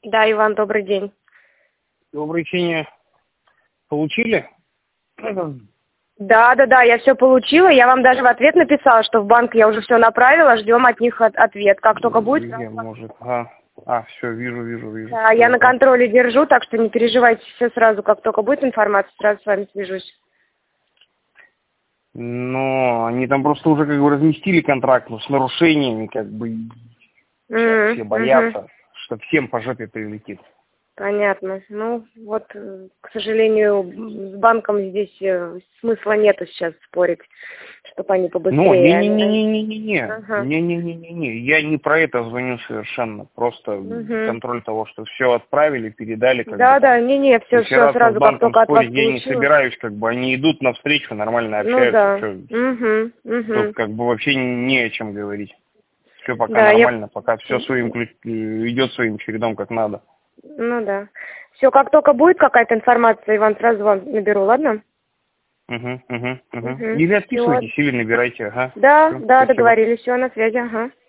Да, Иван, добрый день. Добрый день. Получили? Да, я все получила. Я вам даже в ответ написала, что в банк я уже все направила, ждем от них ответ. Как только будет... Может. Все, вижу. Да, я на контроле держу, так что не переживайте, все сразу, как только будет информация, сразу с вами свяжусь. Но они там просто уже как бы разместили контракт, но с нарушениями как бы сейчас все боятся, что всем по жопе прилетит. Понятно. Ну, вот, к сожалению, с банком здесь смысла нету сейчас спорить, чтобы они побыстрее. Ну, не-не-не. Я не про это звоню совершенно. Просто контроль того, что все отправили, передали. Да, все сразу, как только от вас я не собираюсь, как бы они идут навстречу, нормально общаются. Тут как бы вообще не о чем говорить. Все пока нормально, пока все идет своим чередом, как надо. Ну да. Все, как только будет какая-то информация, Иван, сразу вам наберу, ладно? Или отписывайтесь, или набирайте, ага. Да, договорились, все, на связи, ага.